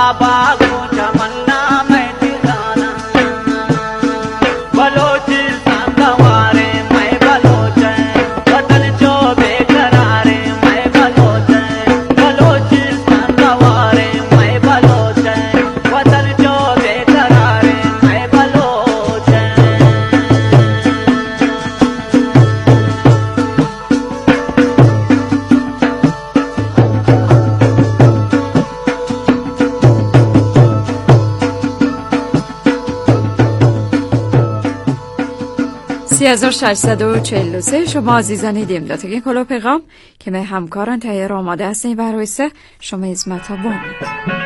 (3643) شما عزیزان دیم داتگین کلو پیغام که من همکاران تهیه را آماده هستیم برای شما عزمت ها بانید.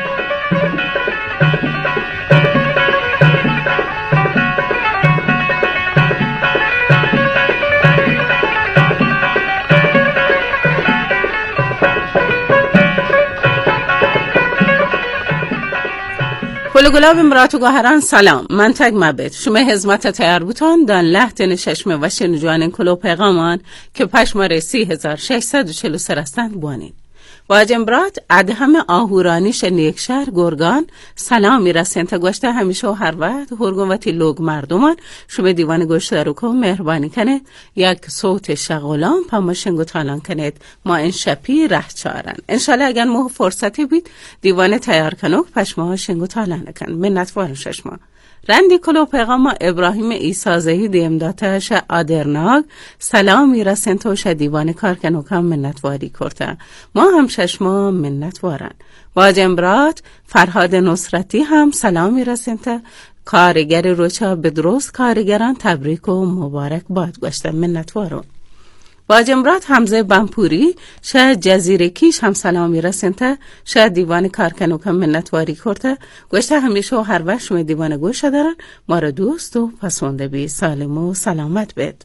گلاب مرات و گوهران سلام. من تگ مبید شما حزمت تیار بوتان دان لحتن ششمه و شنجوان کلو پیغامان که پشماره 3643 رستند بوانید. واجم برات ادهم آهورانیش نیک شهر گرگان سلام میرسین تا گوشته همیشه و هر وقت هرگوتی لوگ مردمان شما دیوان گوشته رو کن مهربانی کنید یک صوت شغلان پاماشنگو تالان کنید ما این شپی ره چارن انشالله اگر مو فرصتی بید دیوان تیار کنوک پشمه شنگو تالان کن منت وارن ششما رندی کلو پیغام ابراهیم ایسازهی دیم داتش آدرناگ سلام میرسن توش دیوان کار کنوک هم منتواری کرده ما هم ششما منتوارن واجمبرات فرهاد نصرتی هم سلام میرسن تا کارگر روچا بدروست کارگران تبریک و مبارک باد گوشتن منتوارون واجمرات حمزه بمپوری شاید جزیره کیش هم سلامی رسن تا شاید دیوان کارکنو کم منتواری کرده گوشته همیشه و هر وقت شما دیوان گوشه دارن ما را دوست و پسونده بی سالم و سلامت بید.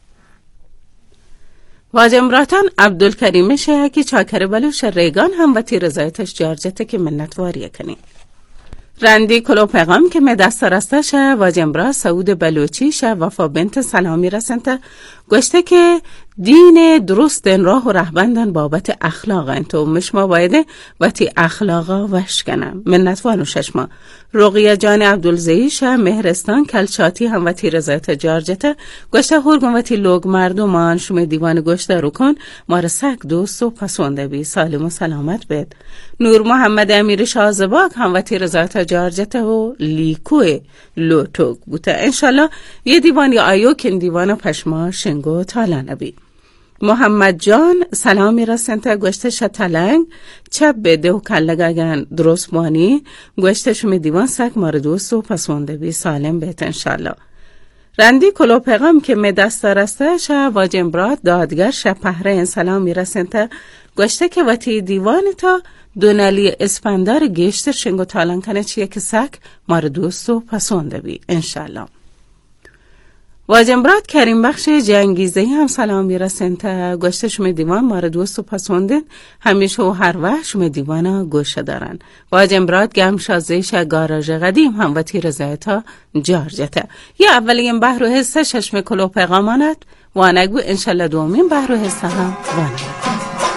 واجمراتان عبدالکریم شیعکی چاکر بلوش ریگان هم و تیرزایتش جارجته که منتواری کنی رندی کلو پیغام که می دست رسته شه واجمبرا سعود بلوچی شه وفا بنت سلامی رسنته گوشته که دین درست دین راه و رهبندن بابت اخلاق انتو مشما بایده باتی اخلاقا وشکنم منتوانو ششما رقیه جان عبدالزهی شه مهرستان کلچاتی هم و تیرزایت جارجته گوشته هرگون و تی لوگ مردمان شما دیوان گوشته رو کن مار سک دوست و پسونده بی سالم و سلامت بید نور محمد امیر شازباک هم و تیرزایت جارجته و لیکوی لوتوک بوده انشالله یه دیوان یا آیوکن دیوان پشما شنگو تالانه بی محمد جان سلامی رسن تا گوشته شتلنگ چپ بده و کلگاگن درست بانی گوشته شمی دیوان سک مار دوست و پسونده بی سالم بیت انشالله رندی کلو پیغام که می دست رسته شه واجمبرات دادگر شه پهره سلامی رسن تا گوشته که وطی دیوان تا دونالی اسپندار گشتر شنگو تالان کنه چیه که سک مار دوست و پسونده بی انشالله واجمبرات کریم بخش جنگیزهی هم سلام میرسن تا گوشته شما دیوان مار دوست و پسوندن همیشه و هر وقت شما دیوانا گوشه دارن واجمبرات گم شازهیش گاراژ قدیم هم و تیر زایتا جارجته یا اولین بحر و حصه ششم کلو پیغامانت وانگو انشالله دومین بحر و حصه هم وانگو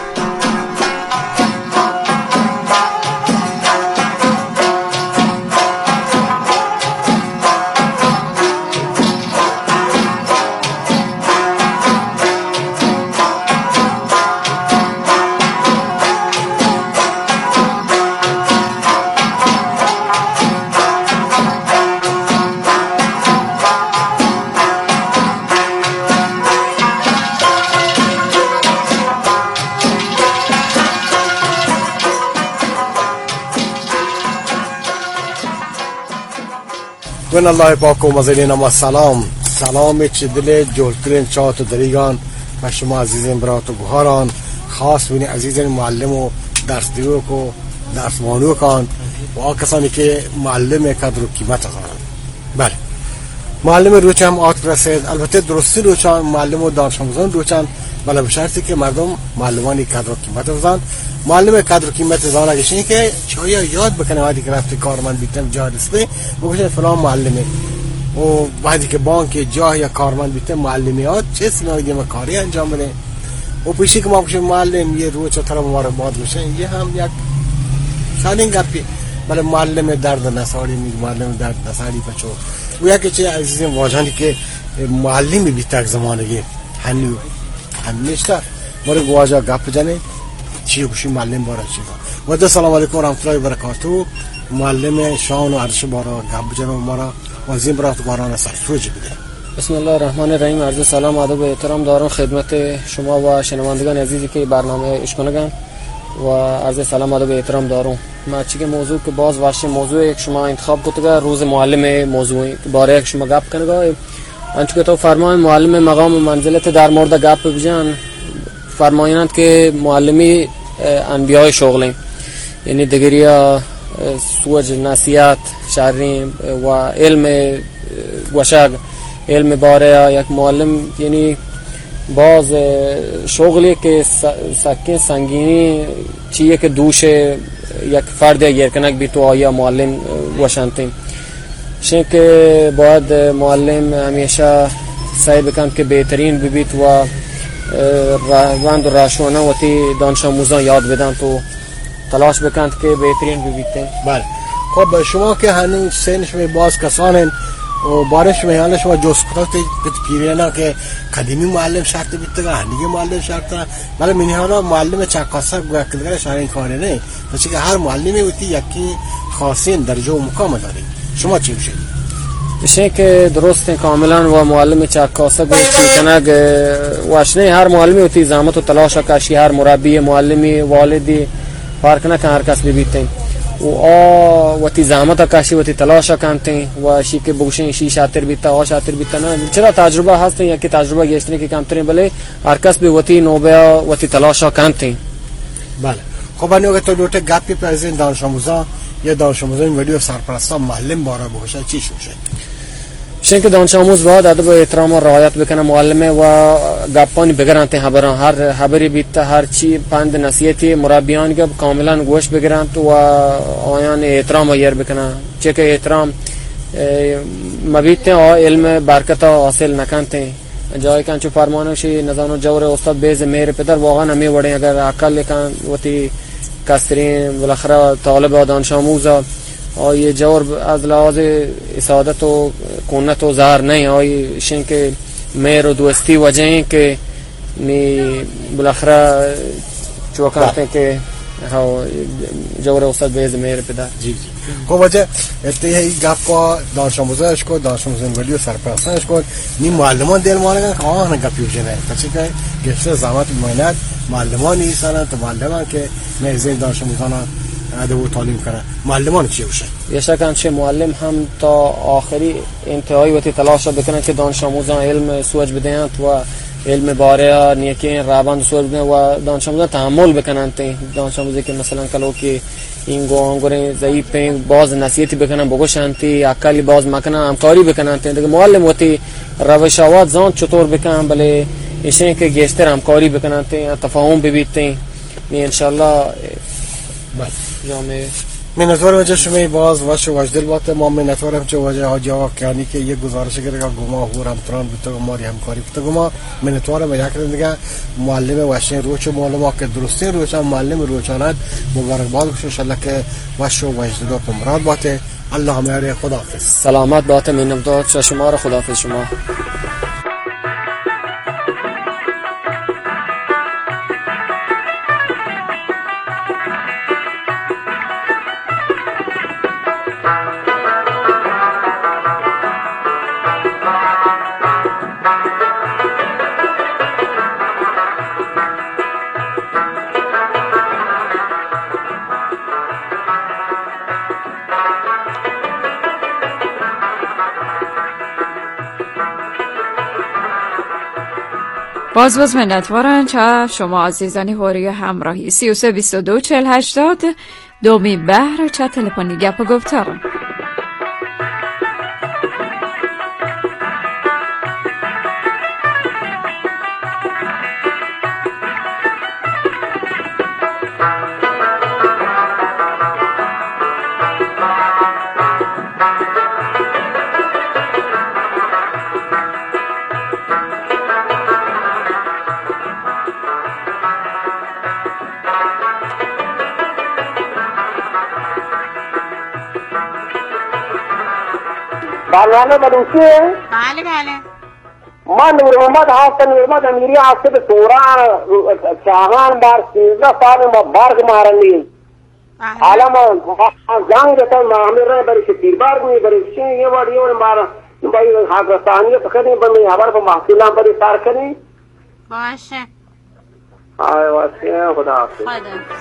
گن الله پاک و مزلین ما سلام چه دل جلکرین چات و دریگان و شما عزیزین برات و گوهران خاص بینی عزیزین معلم و درس دیوک و درس مانوکان و آکسانی که معلم قدر و قیمت دارن بله معلم روچم آت رسید البته درستی روچان معلم و دانش آموزان روچان بله به شرطی که مردم معلمانی قدر و قیمت دارن معلم قدر و قیمت زانگش اینه که چایا یاد بکنه وقتی که رفتی کارمند بیتن جا رسیده بگوشه فلان معلمه و وقتی که بانک جا یا کارمند بیتن معلمیات چه سناریو و کاری انجام بده و پیشی که ما بگوشه معلم یه روچ طرف مبارکباد بشه یه هم یک شاید این گپی بله معلم درد نساری می معلم درد نساری بچو ویا که چه عزیزم واجانی که معلمی بی تک زمانه همیشه مره گواجا گپ جنه چی گوشی معلم بارا چی و سلام علیکم و رحمت الله و برکاته معلم شان و ارش بارا گپ جنه مارا وزیم برات باران سرسوج بده. بسم الله الرحمن الرحیم. عرض سلام ادب و احترام دارم خدمت شما و شنوندگان عزیزی که برنامه اشکنگان و عرض سلام ادب و احترام دارم. ما چیگه موضوع که باز واشه موضوع یک شما انتخاب کتگا روز معلم موضوعی باره یک شما گپ کنگا انچه که تو فرمان معلم مقام و منزلت در مورد گپ بجان فرمایند که معلمی انبیاء شغلیم، یعنی دگریا سوج نصیحت شریم و علم گوشگ علم باره یک معلم، یعنی باز شغلی که سکه سنگینی چیه که دوش یک فرد یا کنک بی تو آیا معلم گوشنتیم شن که باید معلم همیشه سعی بکند که بهترین ببیت و روند و راشونه و تی دانش آموزان یاد بدن تو تلاش بکند که بهترین ببیتیم. بله خب شما که هنوز سنش می باز کسانن و بارش می حال شما جوس کرده پیرینا که قدیمی معلم شرط بیتگا هنگی معلم شرط بله منی حالا معلم چکاسا گویا کدگر شاین کاره نه بچه که هر معلمی وقتی یکی خاصین درجه و مقام داره. شما چی میشه؟ بشه که درست کاملا و معلم چکاسا گویا کنگ واشنه هر معلمی وقتی زحمت و تلاش کشی هر مربی معلمی والدی فرق نکن هر کس ببیتیم و تی زحمت کشی و تی تلاش کنتیں و شی که بگوشن شی شاطر بیتا و شاطر بیتا نه چرا تجربه هستن یا که تجربه گشتنی که کم ترین بله هر کس به وتی نوبه و تی تلاش کنتیں. بله خب انو که تو دوته گپی پرزین دانش آموزا یا دانش آموزان ویدیو سرپرستا معلم بارا بگوشه چی شوشه؟ شن که دانش آموز باید ادب و احترام و رعایت بکنه معلمه و گپانی بگرانته خبران هر خبری بیت هر چی پند نصیحتی مربیان که کاملا گوش بگیرند و آیان احترام و یر بکنه چه که احترام مبیت علم برکت حاصل نکنته جای کن چو فرمانشی نزانو جور استاد بیز مهر پدر واقعا نمی وڑے اگر عقل کن وتی کسرین بالاخره طالب دانش آموز آیه جور از لحاظ اسادت و کنت و ظاهر نہیں آیه شن که مهر و دوستی وجه ہیں که نی بالاخره چوکانتے که جور استاد بیز مهر پدر. جی خب وجه اتهایی گپ کو دانش آموزش کو دانش آموزان ولی سرپرستانش کو نی معلمان دل مانگن که آه نگپی وجنه بچه که گشته زحمت مهنت معلمان نیستن تو معلمان که نزدیک دانش آموزان ادب و تعلیم کنه معلمان چی باشه؟ بیشتر چه معلم هم تا آخری انتهای وقتی تلاش بکنن که دانش آموزان علم سوج بدهند و علم باره نیکی رابند سوج بدهند و دانش آموزان تحمل بکنن تی دانش آموزی که مثلا کلو که این گوانگوره ضعیف باز نصیحتی بکنن بگوشن تی عقلی باز مکنن همکاری بکنن تی دیگه معلم وقتی روشوات زان چطور بکنن بله ایشون که گشتر همکاری بکنن تی تفاهم ببیتین ان شاء الله جامعه منتور وجه شما باز واش وجدل باته ما منتورم چه وجه ها جواب کنی که یک گزارش کرده که گما هورم تران بتو ماری همکاری بتو گما منتورم یک دیگه معلم واشین روچ معلومات که درستی روچ معلم روچانات مبارکباد ان شاء الله که واش وجدل تو مراد باته الله میاره خداحافظ سلامت باته منتور شما را خداحافظ شما. باز منتوارن چه شما عزیزانی هوری همراهی 33 22 40 80 دومی بحر چه تلفنی گپ و گفتارم. برنامه بلوچیه؟ بله بله. من نور محمد هستم. نور محمد امیری هستم. توران چاهان بار 13 سال ما برگ مارندیم. حالا ما جنگ داشتم امیر را برای تیربار می برای چی یه وادیون بار باید حافظانی بکنیم برای خبر به محصولان برای سر کنیم. باشه. آی واسه خدا حافظ. خدا.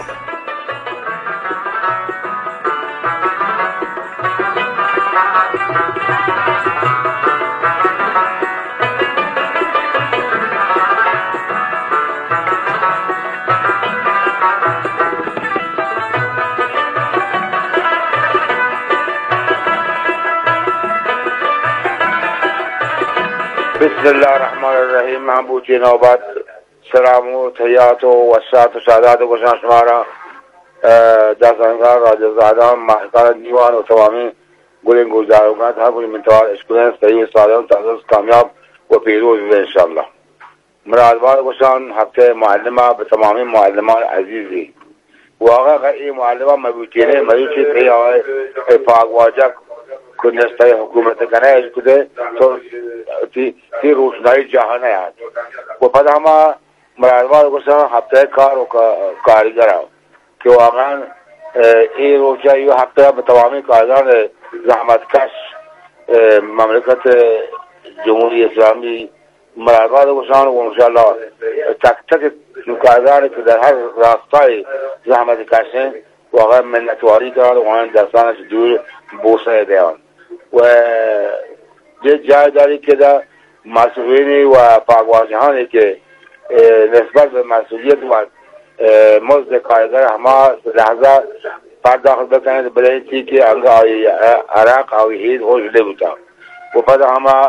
بسم الله الرحمن الرحیم. من بوچی نوبت سلام و تحیات و وسعت و سعادت و گشان شما را دستانگار راجع زادان محقار دیوان و تمامی گلین گلزاروگان هر گلی منتوار اشکلین صحیح سالان تندرست کامیاب و پیروز بوده انشاءالله. مرادبار گشان هفته معلمه به تمامی معلمان عزیزی واقعا این معلمه مبوچینه مبوچی تیاه پاک واجب کنستای حکومت کنه اش کده تو تی روشنایی جهانه هست و پس همه مرادبار گشان هفته کار و کارگر هم که واقعا این روچه یه هفته به تمامی کارگران زحمتکش مملکت جمهوری اسلامی مرادبار گشان و انشاءالله تک تک کارگرانی که در هر راستای زحمتکشن واقعا منتواری کرد و آن دستانش دور بوسه دیان و یه جای داری که در مسئولینی و پاکواجهانی که نسبت به مسئولیت و مزد کارگر همه لحظه پرداخت بکنید برای چی که انگه عراق آوی هید خوش ده بودا و پس همه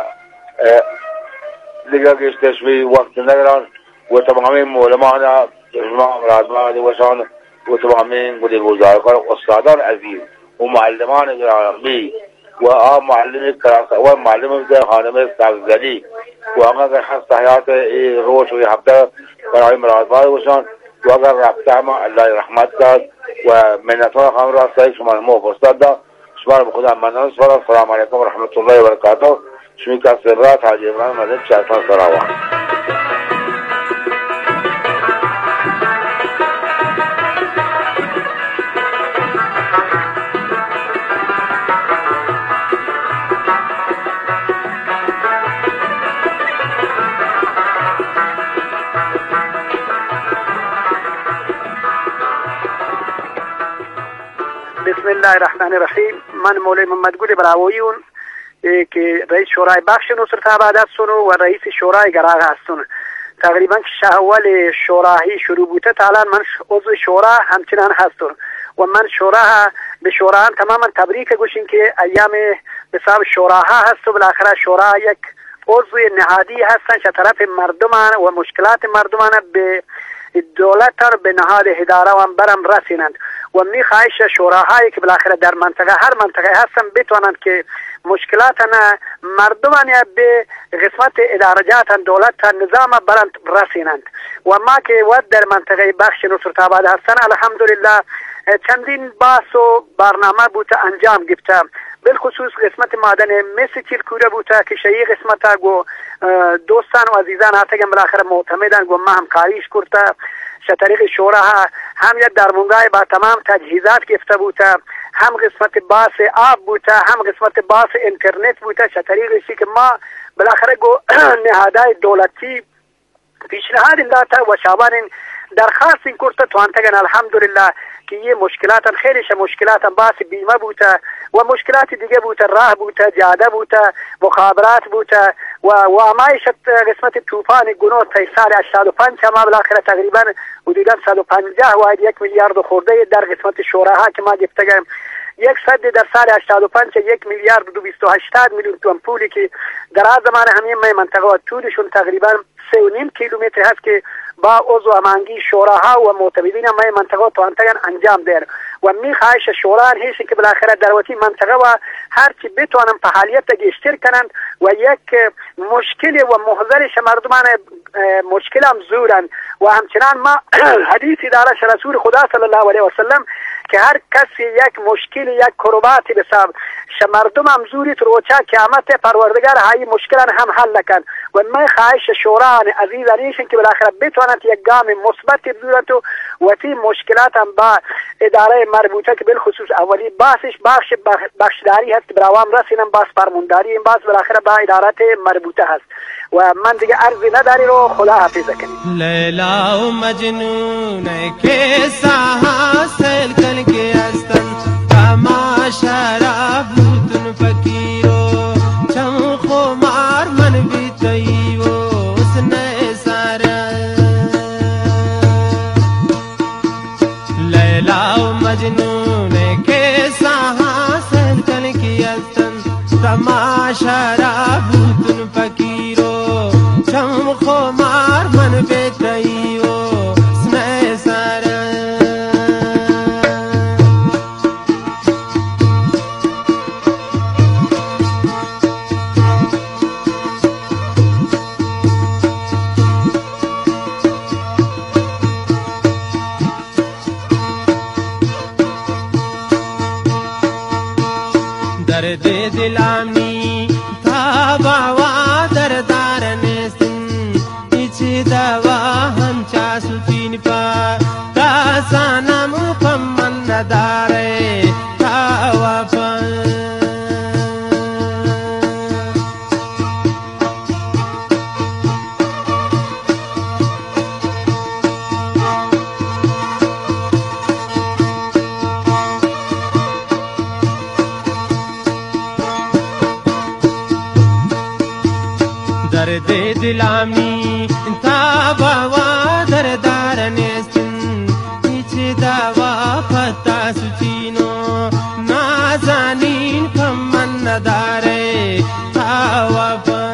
دیگه گشتشوی وقت نگران و تمامی مولمان امام رادمان وشان و تمامی گلی گزارکار استادان عزیز و معلمان گرامی و معلم کراسه و معلم خانم سبزدلی و اگر خست حیات روش و هفته برای مرادبار وشان و اگر رفته همه الله رحمت کرد و منتان خانم راستایی شما مفرستاد دا شما رو بخدا منان سوال. السلام علیکم و رحمت الله و برکاته. شمی که سبرات حاجی ابراهیم مدد چهتان سراوان. بسم الله الرحمن الرحیم. من مولوی محمد گل براویون که رئیس شورای بخش نصرت آباد هستم و رئیس شورای گراغ هستم. تقریبا شهوال شورایی شروع بوده تا الان من عضو شورا همچنان هستم و من شورا به شورا تماما تبریک گوشیم که ایام به حساب شوراها هست و بالاخره شورا یک عضو نهادی هستن که طرف مردمان و مشکلات مردمان به دولت به نهاد اداره و برم رسینند و می خواهش شوراهایی که بالاخره در منطقه هر منطقه هستن بتوانند که مشکلات مردمان به قسمت ادارجات دولت نظام برند رسینند و ما که ود در منطقه بخش نصرت آباد هستن الحمدلله چندین بحث و برنامه بوده انجام گرفته بالخصوص قسمت معدن مس چیلکوره بوده که شیعه قسمت گو دوستان و عزیزان هاتگم بالاخره معتمدن گو ما همکاریش کرده طریق شورا هم یک درمونگاه با تمام تجهیزات گرفته بوده هم قسمت باس آب بوده هم قسمت باس اینترنت بوده طریقی که ما بالاخره گو نهادهای دولتی پیشنهاد داده و شعبان درخواست این کرده تو انتگن الحمدلله که یه مشکلات خیلیش مشکلات باس بیمه بوده و مشکلات دیگه بوده راه بوده جاده بوده مخابرات بوده و آمایشت قسمت طوفان گناه تا سال 85 ما بالاخره تقریبا حدودا 150 و 1 میلیارد خورده در قسمت شوراها که ما گفتگم یک صد در سال 85 1 میلیارد و 280 میلیون تومان پولی که در آن زمان همین منطقه طولشون تقریبا 3.5 کیلومتر هست که با عضو امانگی شوراها و معتمدین همه منطقه تو انتگن انجام دیر و می خواهش شورا هیچ که بالاخره در وقتی منطقه و هرچی بتوانن فعالیت گشتر کنند و یک مشکل و محضرش مردمان مشکل هم زورن و همچنان ما حدیثی دارش رسول خدا صلی الله علیه و سلم که هر کسی یک مشکل یک کرباتی بساب مردم هم زوری روچا قیامت پروردگار های مشکلان هم حل نکن و من خواهش شوران عزیزانیشن که بالاخره بتوانند یک گام مثبت بگیرند و تی مشکلات هم با اداره مربوطه که بالخصوص اولی باسش بخشداری هست که برای عوام رسیدن باز فرمانداری این باز بالاخره با ادارات مربوطه هست و من دیگه عرضی نداری رو خدا حافظ کنید. لیلا و مجنون که حاصل کن که هستن تماشا را بودن فکیرو چم خمار من بیتایی و حسن سارا لیلا و مجنون که حاصل کن که هستن تماشا را بودن فکیرو چم خمار من بیتایی و حسن سارا درد دلانی تا باوا دردار نیستن هیچ دوا هم چا سوچین پا تا سانم پمن نداره تا وفا درد دلانی تا باوا دردار نیستن هیچ دوا پتا سوچینو نازانین کمن نداره تا وفا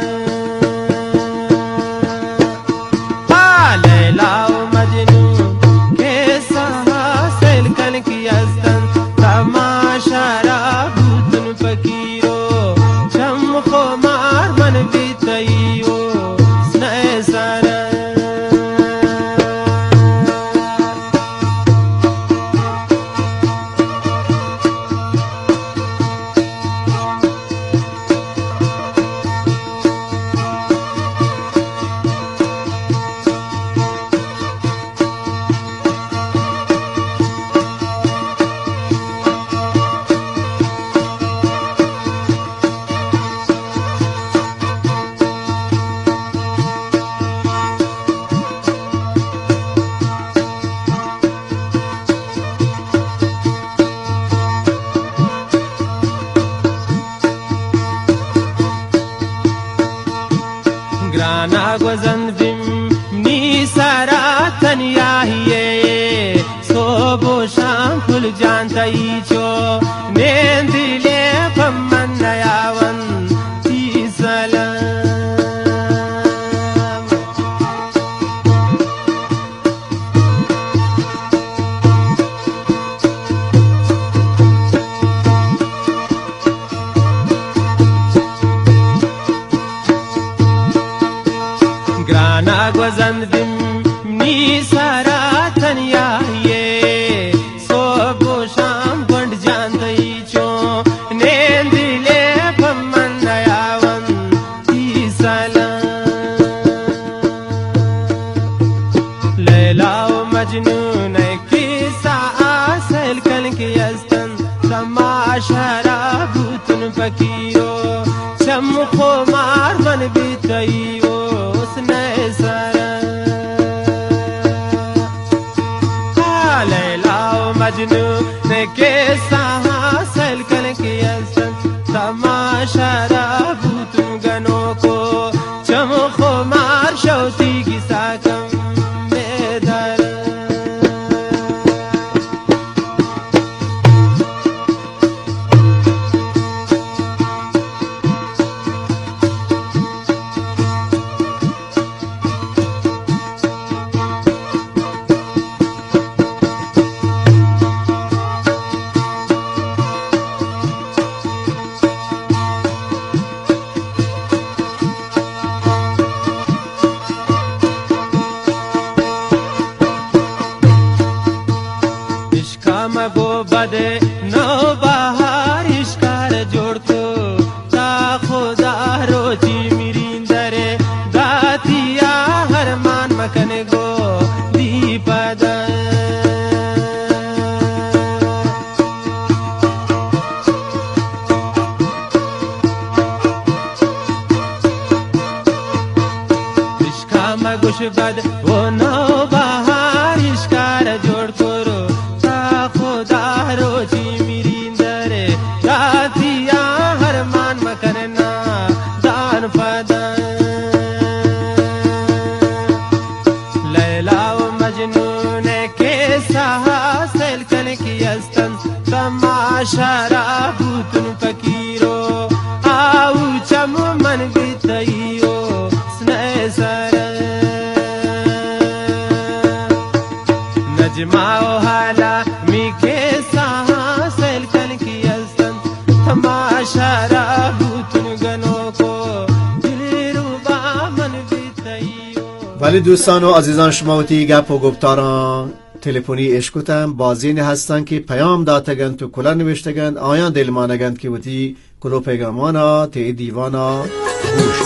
لیلا و مجنون کیسا حاصل کن کی هستن تماشا را بودن فکیرو چم خمار من بیتایی و سنه سارا گرانا گزندیم نی سارا تنیاهیه صبح و شام کل جانتایی چو نیندیله پمن نیاون تی سلام گرانا گزندیم نی سارا تنیاهیه صبح و شام گنڈ جاندئی چو نیندیله پمن نیاون تی سلام لیلا و مجنون کیسا حاصل کن کی هستن تماشا را بودن فکیرو چم خمار من بیتایی و حسن سارا لیلا و مجنون کیسا حاصل کن کی هستن تماشا را بودن گنو کو چم خمار شوتی کی ساکم میدار گوش بد و نو بهارش کار جوړ کرو تا خدا رو چی میرین دره راتیا هر مان مکرنا دان فدان لیلا و مجنون کے ساحل کن کی استن تماشا را بوتن فکیرو آو چم من بیتیو سنے سر نجمع و حالا می کے ساحل کن کی استن تماشا را بوتن گنو کو دلی رو با من بیتیو. ولی دوستان و عزیزان شماوتی گپ و گفتاران تلفنی اشکوتم بازین هستن که پیام داتگن تو کلا نوشتگن آیان دلمانگن که وتی کلو پیغامانا تی دیوانا گوش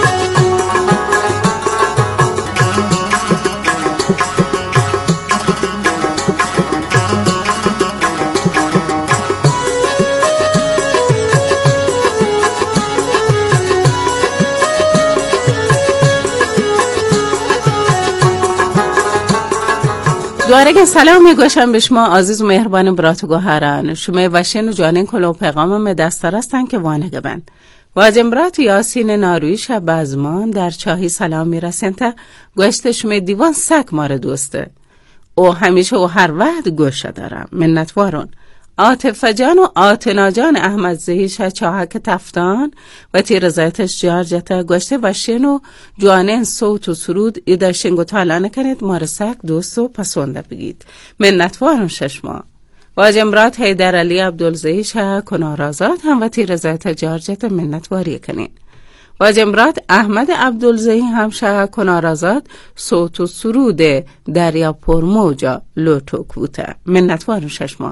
دوارگ سلام میگوشم به شما عزیز و مهربان برات و گوهران شما وشین و جانین کلو پیغام دستار هستن که وانگه بند واجم برات یاسین ناروی شب ازمان در چاهی سلام میرسن تا گوشت شما دیوان سک مار دوسته او همیشه و هر وقت گوشه دارم منتوارون عاطف جان و آتنا جان احمد زهیش چاهک تفتان و تیرزایتش جارجتا گوشته وشین و جوانین صوت و سرود ایده شنگ و تالا نکنید مارسک دوست و پسونده بگید منتوارم ششما واجمرات حیدر علی عبدالزهیش کنارازاد هم و تیرزایت جارجتا منتواری کنید واجمرات احمد عبدالزهی هم کنارازاد صوت و سرود دریا پرموجا لوتو کوته منتوارم ششما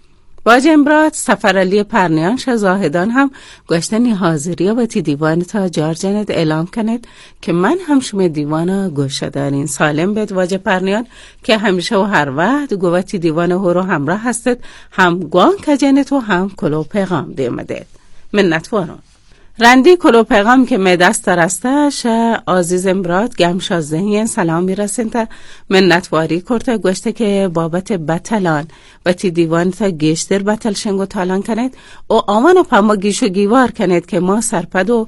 واجمرات سفر علی پرنیان زاهدان هم گوشتنی حاضری و تی دیوان تا جارجنت اعلام کنید که من هم شما دیوان گوشه دارین سالم بید واجه پرنیان که همیشه و هر وقت گوتی دیوان هورو همراه هستید هم گوان کجنت و هم کلو پیغام دیمدید منتوارون رندی کلو پیغام که مدست رستش عزیز امراد گمشا ذهین سلام میرسین تا منتواری کرده گوشته که بابت بطلان و تی دیوان تا گیشتر بطل شنگو تالان کنید و آمان و پما گیشو گیوار کنید که ما سرپد و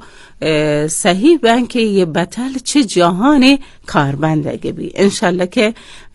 صحیح بین که یه بطل چه جهانی کاربنده بی انشالله که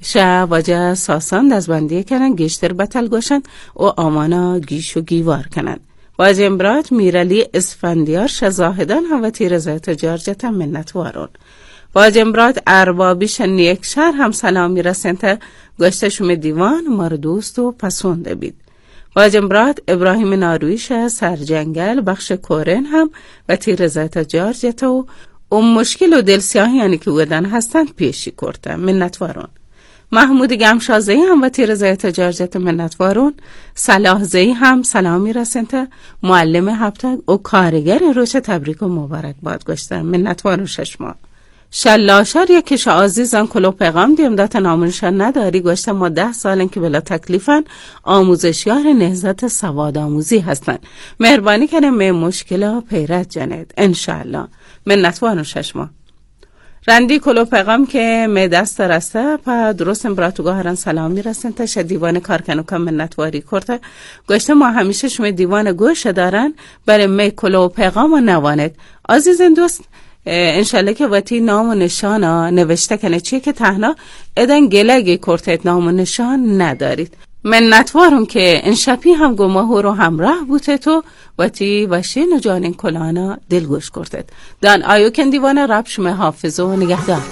واجه ساسان دزبندیه کنن گیشتر بطل گوشن و آمانا گیشو گیوار کنن واجمرات میرالی اسفندیار شزاهدان هم و تیرزایت جارجت هم منتوارون واجمرات اربابیش نیکشر هم سلام میرسن تا گوشته شما دیوان مار دوست و پسونده بید واجمرات ابراهیم نارویش سرجنگل بخش کورن هم و تیرزایت جارجت و مشکل و دلسیاهی یعنی که ودن هستن پیشی کرده منتوارون محمود گمشازهی هم و تیرزایت جارجت منتوارون صلاح زهی هم سلامی رسن تا معلم هفتگ و کارگر روش تبریک و مبارک باد گشتن منتوارون ششما شلاشر یکیش عزیزان کلو پیغام دیم دات نامونشان نداری گشتن ما 10 سالن که بلا تکلیفن آموزشیار نهضت سواد آموزی هستن مهربانی کنه می مشکل پیرت جنید انشالله منتوارون ششما رندی کلو پیغام که می دست رسته پا درست امبراتو گوهران سلام می رسن تا دیوان کارکنو کم منتواری کرده گوشته ما همیشه شما دیوان گوش دارن برای می کلو پیغام و نوانید عزیزن دوست انشالله که وقتی نام و نشان نوشته کنه چیه که تهنا ادن گلگی کرتید نام و نشان ندارید منتوارم که انشپی هم گماه رو همراه بوده تو وقتی وشین و جانین کلانا دلگوش کرتید دان آیو کن دیوان رب شما حافظ و نگهدار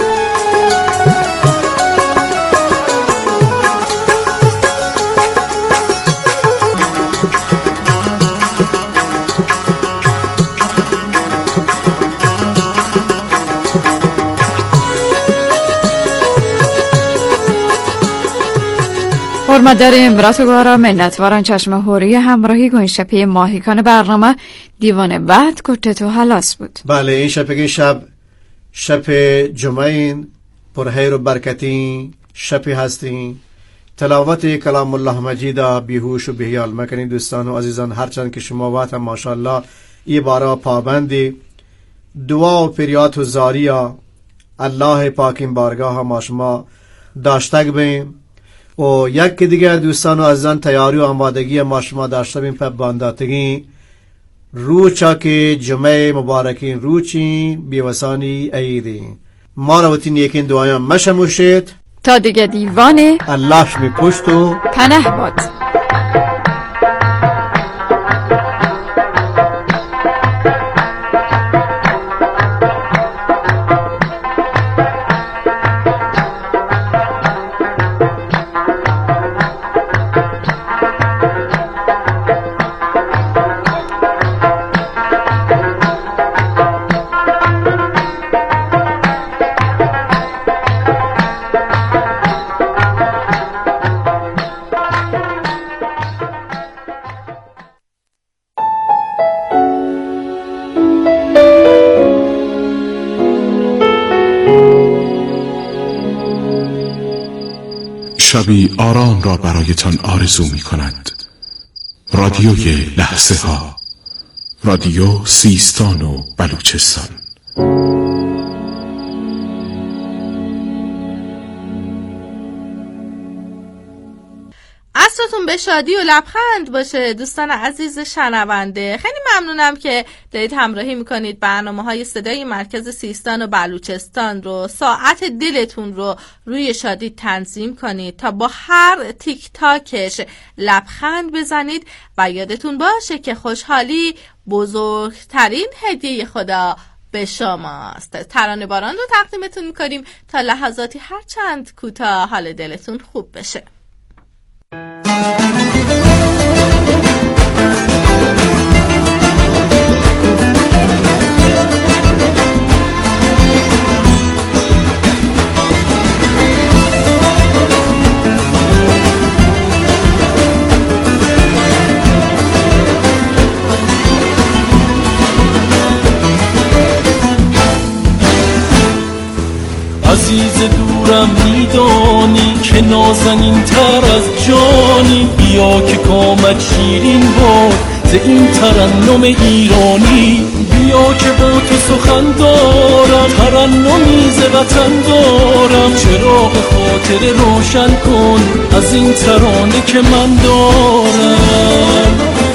حرمت داریم برات گوارا منتواران چشم هوری همراهی گوین شپی ماهیکان برنامه دیوان بعد کته تو حلاس بود. بله این شپگی شب جمعین پرهیر و برکتین شپی هستین تلاوت کلام الله مجیدا بیهوش و بهیال مکنین دوستان و عزیزان هرچند که شما وقت هم ماشاءالله ای بارا پابندی دعا و پریات و زاریا الله پاک این بارگاه ما شما داشته بیم و یک دیگر دوستان و عزیزان تیاری و آمادگی ما شما داشته بیم پر بانداتگی روچا که جمعه مبارکین روچین بیوسانی عیدین ما روتین یکین دعایم مشموشید تا دیگه دیوانه الله شمی پشت و پنه باد. شبی آرام را برایتان آرزو می کند. رادیوی لحظه ها، رادیو سیستان و بلوچستان. عصرتون به شادی و لبخند باشه دوستان عزیز شنونده. خیلی ممنونم که دارید همراهی میکنید برنامه‌های صدای مرکز سیستان و بلوچستان رو. ساعت دلتون رو روی شادی تنظیم کنید تا با هر تیک تاکش لبخند بزنید و یادتون باشه که خوشحالی بزرگترین هدیه خدا به شماست. ترانه باران رو تقدیمتون میکنیم تا لحظاتی هر چند کوتاه حال دلتون خوب بشه. عزیز دورم میدانی که نازنین تر از جانی، بیا که کامت شیرین باد ز این ترنم ایرانی، بیا که با تو سخن دارم ترنمی ز وطن دارم، چراغ خاطر روشن کن از این ترانه که من دارم.